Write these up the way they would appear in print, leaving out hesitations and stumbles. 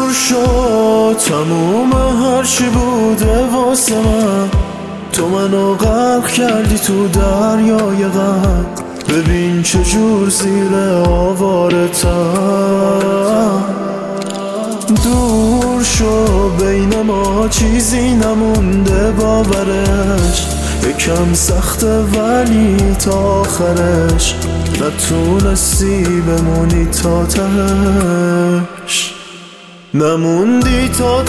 دور شد تموم هرچی بوده واسه من، تو منو غرق کردی تو دریای غم. ببین چجور زیر آوارتم دور شو، بین ما چیزی نمونده باورش، یکم سخته ولی تا آخرش نتونستی بمونی تا تهش، نموندی تا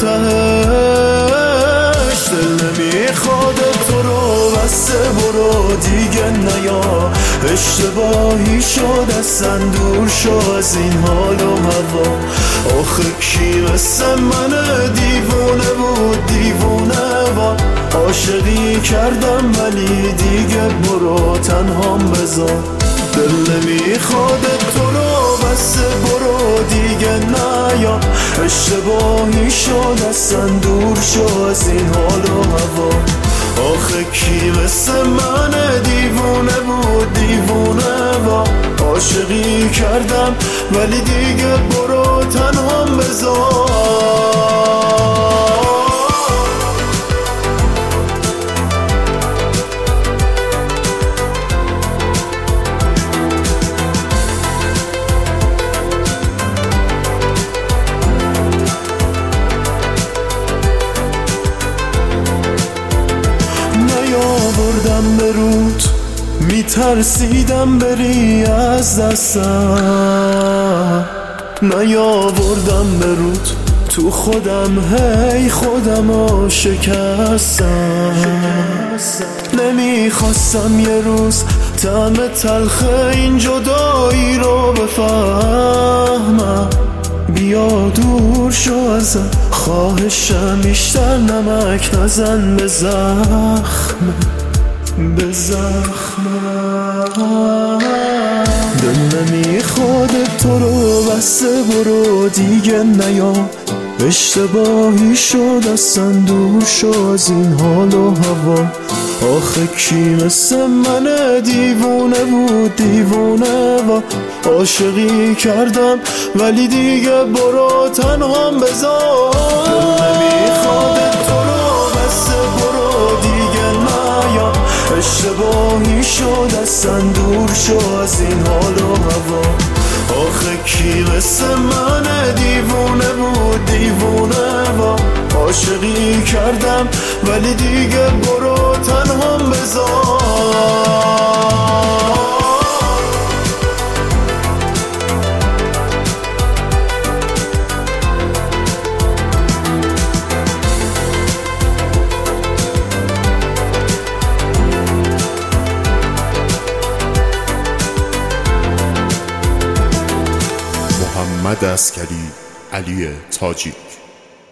تهش. دل نمیخواد تو رو بسته برو دیگه نیا، اشتباهی شد اصلا دور شو از این حال و هوا. آخه کی مثل من دیوونه بود دیوونه و عاشقی کردم ولی دیگه برو تنهام بذار. دل نمیخواد تو رو بسته برو دیگه نیا، اشتباهی شد اصلا دور شو از این حال و هوا. آخه کی مثل من دیوونه بود دیوونه و عاشقی کردم ولی دیگه برو تنهام بذار. نیاوردم به رود میترسیدم بری از دستم، نیاوردم به رود تو خودم هی خودمو شکستم. نمیخواستم یه روز طعم تلخ این جدایی رو بفهمم، بیا دور شو ازم خواهشم، بیشتر نمک نزن به زخم به زخم. دل نمیخواد تو رو بسته برو دیگه نیا، اشتباهی شد اصلا دور شو از این حال و هوا. آخه کی مثل من دیوونه بود دیوونه و عاشقی کردم ولی دیگه برو تنهام بذار. دل نمیخواد تو رو بسته برو دیگه نیا، اشتباهی شد اصلا دور شو از این حال و هوا. آخه کی مثل من دیوونه بود دیوونه و عاشقی کردم ولی دیگه برو تنهام بذار. محمد عسکری، علی تاجیک.